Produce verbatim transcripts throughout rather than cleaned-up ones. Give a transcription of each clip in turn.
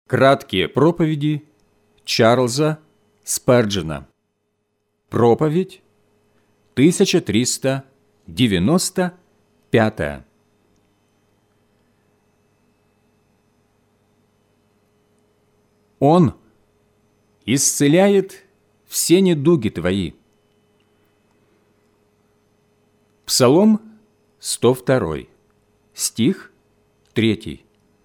Краткие проповеди Чарльза Спарджена. Проповедь тысяча триста девяносто пятая. Он исцеляет все недуги твои. Псалом сто два, стих три.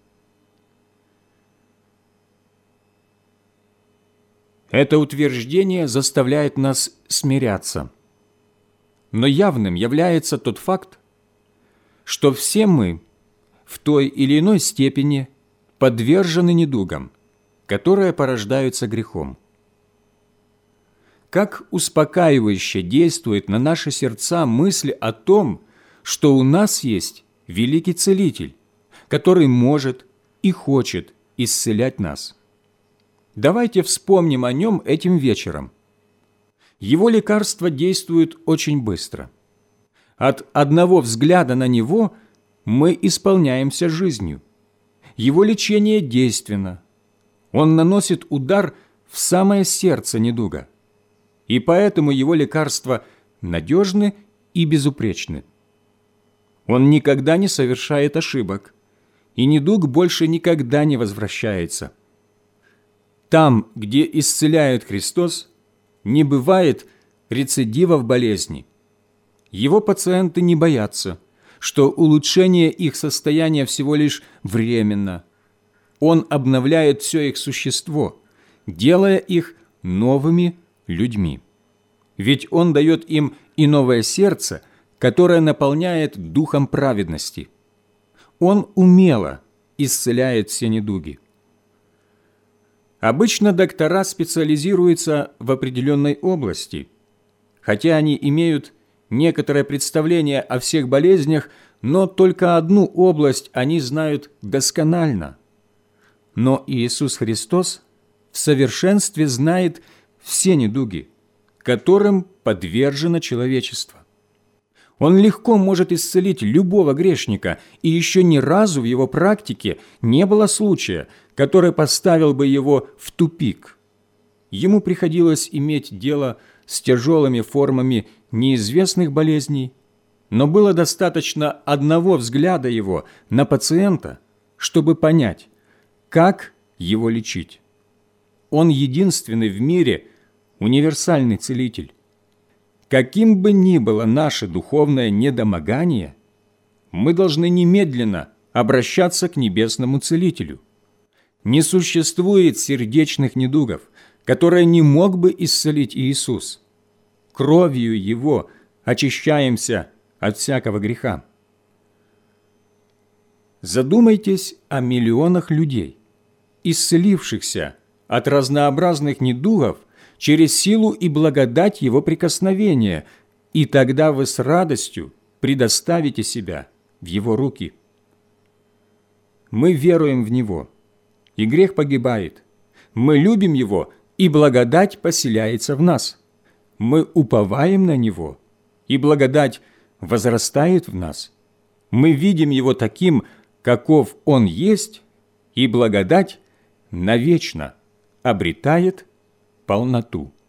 Это утверждение заставляет нас смиряться. Но явным является тот факт, что все мы в той или иной степени подвержены недугам, которые порождаются грехом. Как успокаивающе действует на наши сердца мысль о том, что у нас есть великий Целитель, который может и хочет исцелять нас. Давайте вспомним о нем этим вечером. Его лекарства действуют очень быстро. От одного взгляда на него мы исполняемся жизнью. Его лечение действенно. Он наносит удар в самое сердце недуга. И поэтому его лекарства надежны и безупречны. Он никогда не совершает ошибок, и недуг больше никогда не возвращается. Там, где исцеляет Христос, не бывает рецидивов болезни. Его пациенты не боятся, что улучшение их состояния всего лишь временно. Он обновляет все их существо, делая их новыми людьми. Ведь Он дает им и новое сердце, которое наполняет духом праведности. Он умело исцеляет все недуги. Обычно доктора специализируются в определенной области. Хотя они имеют некоторое представление о всех болезнях, но только одну область они знают досконально. Но Иисус Христос в совершенстве знает все недуги, которым подвержено человечество. Он легко может исцелить любого грешника, и еще ни разу в его практике не было случая, который поставил бы его в тупик. Ему приходилось иметь дело с тяжелыми формами неизвестных болезней, но было достаточно одного взгляда его на пациента, чтобы понять, как его лечить. Он единственный в мире универсальный целитель. Каким бы ни было наше духовное недомогание, мы должны немедленно обращаться к небесному целителю. Не существует сердечных недугов, которые не мог бы исцелить Иисус. Кровью Его очищаемся от всякого греха. Задумайтесь о миллионах людей, исцелившихся от разнообразных недугов через силу и благодать Его прикосновения, и тогда вы с радостью предоставите себя в Его руки. Мы веруем в Него, и грех погибает. Мы любим Его, и благодать поселяется в нас. Мы уповаем на Него, и благодать возрастает в нас. Мы видим Его таким, каков Он есть, и благодать навечно обретает полноту.